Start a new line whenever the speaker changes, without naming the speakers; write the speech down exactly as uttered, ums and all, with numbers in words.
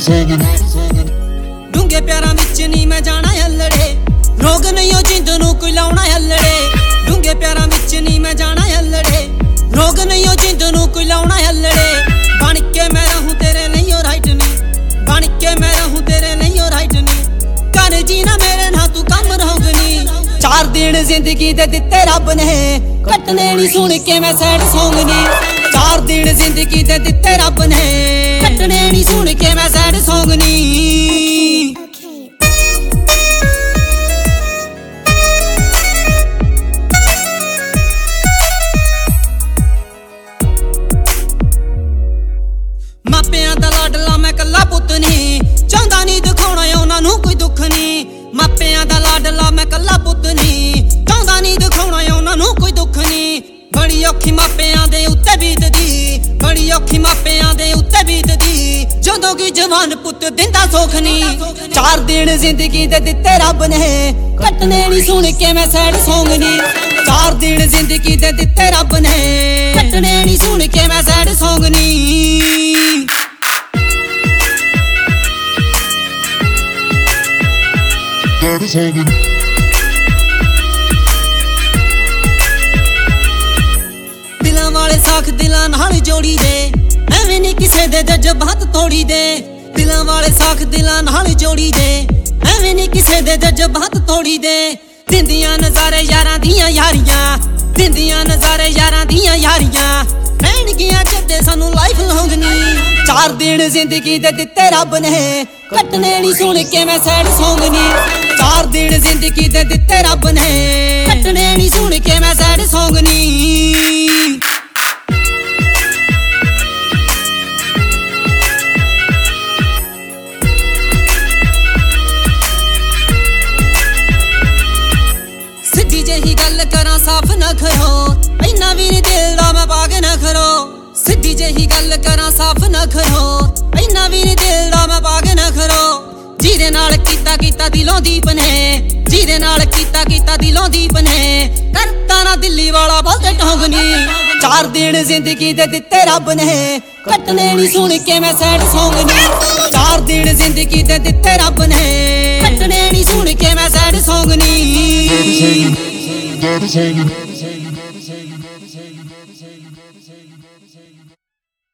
ਡੂੰਘੇ ਪਿਆਰਾਂ ਵਿੱਚ ਨਹੀਂ ਮੈਂ ਜਾਣਾ ਹੱਲੜੇ, ਰੋਗ ਨਹੀਂ ਉਹ ਜਿੰਦ ਨੂੰ ਕੋਈ ਲਾਉਣਾ ਹੱਲੜੇ। ਡੂੰਘੇ ਪਿਆਰਾਂ ਵਿੱਚ ਨਹੀਂ ਮੈਂ ਜਾਣਾ ਹੱਲੜੇ, ਰੋਗ ਨਹੀਂ ਉਹ ਜਿੰਦ ਨੂੰ ਕੋਈ ਲਾਉਣਾ ਹੱਲੜੇ। ਬਣ ਕੇ ਮੈਂ ਰਹੂੰ ਤੇਰੇ ਲਈ ਉਹ ਰਾਈਟ ਨਹੀਂ, ਬਣ ਕੇ ਮੈਂ ਰਹੂੰ ਤੇਰੇ ਲਈ ਉਹ ਰਾਈਟ ਨਹੀਂ। ਕਰ ਜੀ ਨਾ ਮੇਰੇ ਨਾਲ ਤੂੰ ਕੰਮ ਰਹੋਗਨੀ, ਚਾਰ ਦਿਨ ਜ਼ਿੰਦਗੀ ਦੇ ਦਿੱਤੇ ਰੱਬ ਨੇ, ਕੱਟਣੇ ਨਹੀਂ ਸੁਣ ਕੇ ਮੈਂ ਸੈਡ ਸੌਂਗ ਨੀ। ਚਾਰ ਦਿਨ ਜ਼ਿੰਦਗੀ ਦੇ ਦਿੱਤੇ ਰੱਬ ਨੇ, ਕੱਟਣੇ ਨਹੀਂ ਸੁਣ ਕੇ ਮੈਂ ਸੈਡ ਸੌਂਗ ਨੀ। ਮਾਪਿਆਂ ਦਾ ਲਾਡਲਾ ਮੈਂ ਕੱਲਾ ਪੁੱਤ ਨੀ, ਚਾਹੁੰਦਾ ਨਹੀਂ ਦਿਖਾਉਣਾ ਉਹਨਾਂ ਨੂੰ ਕੋਈ ਦੁੱਖ ਨੀ। ਮਾਪਿਆਂ ਦਾ ਲਾਡਲਾ ਮੈਂ ਕੱਲਾ ਪੁੱਤ ਨੀ, ਚਾਹੁੰਦਾ ਨਹੀਂ ਦਿਖਾਉਣਾ ਉਹਨਾਂ ਨੂੰ ਕੋਈ ਦੁੱਖ ਨੀ। ਬੜੀ ਔਖੀ ਮਾਪਿਆਂ ਦੇ ਉੱਤੇ ਬੀਤਦੀ, ਬੜੀ ਔਖੀ ਮਾਪਿਆਂ ਦੇ ਉੱਤੇ ਬੀਤਦੀ, ਜਦੋਂ ਕਿ ਜਵਾਨ ਪੁੱਤ ਦਿੰਦਾ ਸੁੱਖ ਨੀ। ਚਾਰ ਦਿਨ ਜ਼ਿੰਦਗੀ ਦੇ ਦਿੱਤੇ ਰੱਬ ਨੇ, ਕੱਟਣੇ ਨਹੀਂ ਸੁਣ ਕੇ ਮੈਂ ਸੈਡ ਸੌਂਗ ਨੀ। ਚਾਰ ਦਿਨ ਜ਼ਿੰਦਗੀ ਦੇ ਦਿੱਤੇ ਰੱਬ ਨੇ, ਕੱਟਣੇ ਨਹੀਂ ਸੁਣ ਕੇ ਮੈਂ ਸੈਡ ਸੌਂਗ ਨੀ। ਦਿਲਾਂ ਵਾਲੇ ਸਾਖ ਦਿਲਾਂ ਨਾਲ ਜੋੜੀ ਦੇ, ਐਵੇਂ ਨਹੀਂ ਕਿਸੇ ਦੇ ਜਜ਼ਬਾਤ ਤੋੜੀ ਦੇ। ਦਿਲਾਂ ਵਾਲੇ ਸਾਖ ਦਿਲਾਂ ਨਾਲ ਜੋੜੀ ਦੇ, ਐਵੇਂ ਨਹੀਂ ਕਿਸੇ ਦੇ ਜਜ਼ਬਾਤ ਤੋੜੀ ਦੇ। ਦਿੰਦੀਆਂ ਨਜ਼ਾਰੇ ਯਾਰਾਂ ਦੀਆਂ ਯਾਰੀਆਂ, ਦਿੰਦੀਆਂ ਨਜ਼ਾਰੇ ਯਾਰਾਂ ਦੀਆਂ ਯਾਰੀਆਂ, ਰਹਿਣਗੀਆਂ ਜੱਦੇ ਸਾਨੂੰ ਲਾਈਫ ਲੌਂਗ ਨੀ। ਚਾਰ ਦਿਨ ਜ਼ਿੰਦਗੀ ਦੇ ਦਿੱਤੇ ਰੱਬ ਨੇ, ਕੱਟਣੇ ਨਹੀਂ ਸੁਣ ਕੇ ਮੈਂ ਸੈਡ ਸੌਂਗ ਨੀ। ਚਾਰ ਦਿਨ ਜ਼ਿੰਦਗੀ ਦੇ ਦਿੱਤੇ ਰੱਬ ਨੇ, ਕੱਟਣੇ ਨਹੀਂ ਸੁਣ ਕੇ ਮੈਂ ਸੈਡ ਸੌਂਗ ਨੀ। ਸਿੱਧੀ ਜਿਹੀ ਗੱਲ ਕਰਾਂ ਸਾਫ਼ ਨਾ ਕਰੋ, ਇੰਨਾ ਵੀ ਨੀ ਦਿਲ ਦਾ ਮੈਂ ਪਾਗ ਨਾ ਕਰੋ। ਸਿੱਧੀ ਜਿਹੀ ਗੱਲ ਕਰਾਂ ਸਾਫ਼ ਨਾ ਕਰੋ, ਇੰਨਾ ਵੀ ਨੀ ਦਿਲ ਦਾ ਮੈਂ ਪਾਗ ਨਾ ਕਰੋ। ਜਿਹਦੇ ਨਾਲ ਕੀਤਾ ਕੀਤਾ ਦਿਲੋਂ ਦੀਪ ਨੇ, ਜਿਹਦੇ ਨਾਲ ਕੀਤਾ ਕੀਤਾ ਦਿਲੋਂ ਦੀਪ ਨੇ, ਕਰਤਾ ਨਾ ਦਿੱਲੀ ਵਾਲਾ ਬੋਲਦੇ ਢੋਂਗ ਨੀ। ਚਾਰ ਦਿਨ ਜ਼ਿੰਦਗੀ ਦੇ ਦਿੱਤੇ ਰੱਬ ਨੇ, ਕੱਟਣੇ ਨਹੀਂ ਸੁਣ ਕੇ ਮੈਂ ਸੈਡ ਸੌਂਗ ਨੀ। ਚਾਰ ਦਿਨ ਜ਼ਿੰਦਗੀ ਦੇ ਦਿੱਤੇ ਰੱਬ ਨੇ, ਕੱਟਣੇ ਨਹੀਂ ਸੁਣ ਕੇ ਮੈਂ ਸੈਡ ਸੌਂਗ ਨੀ।